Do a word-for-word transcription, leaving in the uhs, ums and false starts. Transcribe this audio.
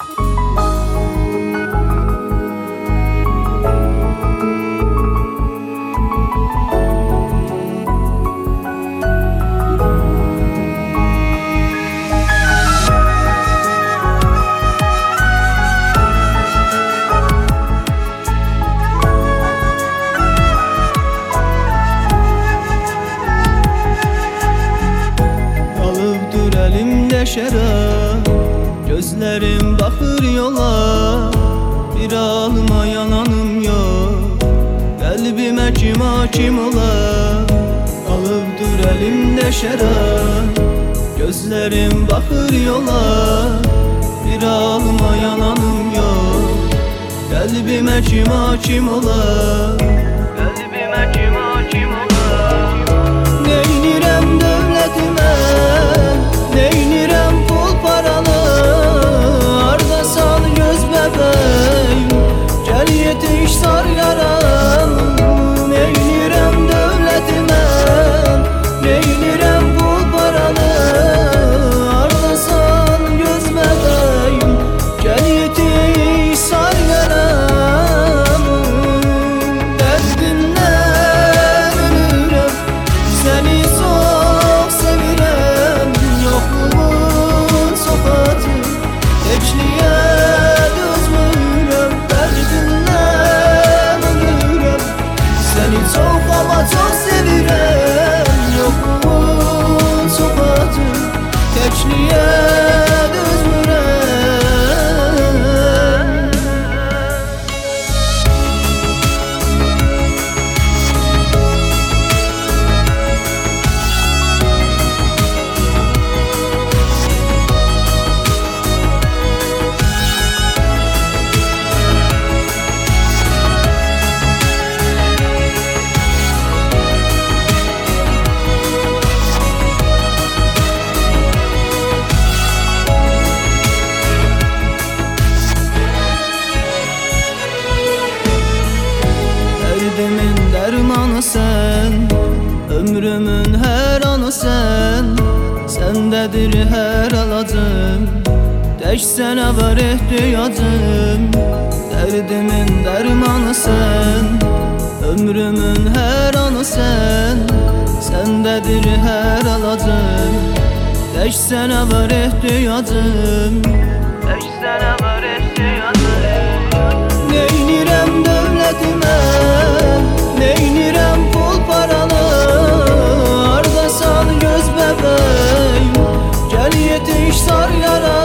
Elimde şərab, gözlerim baxır yola. Bir alıma yananım yok, qəlbimə kim hakim ola. Alıbdır elimde şərab, gözlerim baxır yola. Bir alıma yananım yok, qəlbimə kim hakim ola. Qəlbimə kim hakim ola. Neynirəm dövlətimə, neynirəm pul paralı, arda sal göz bəbəyim, gəl yetiş sar yaram. Neynirəm dövlətimə, neynirəm pul paralı, arda sal göz bəbəyim, gəl yetiş sar yaram. Dərdimdən ölürəm, səni çox sevirəm. Yokluğun sofatı, tekliğe dözmürəm. Dərdindən ölürəm, səni çox ama çox sevirəm. Yokluğun sofatı, tekliğe dözmürəm. Derdimin dermanı sen, ömrümün her anı sen. Sendedir her alacım, tek sene var ihtiyacım. Derdimin dermanı sen, ömrümün her anı sen. Sendedir her alacım, tek sene var ihtiyacım. Tek sene var ihtiyacım. Neynirəm dövlətimə, neynirəm pul paralı, arda sal göz bəbəyim, gəl yetiş sar yaram.